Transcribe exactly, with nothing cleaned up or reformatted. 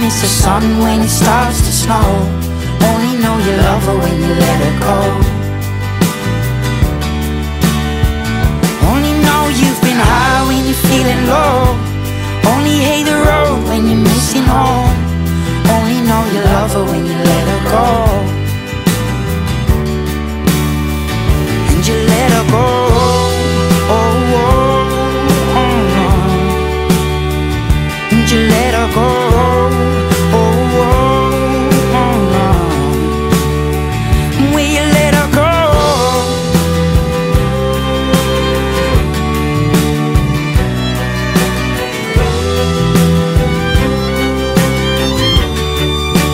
miss the sun when it starts to snow. Only know you love her when you let her go. Only know you've been high when you're feeling low.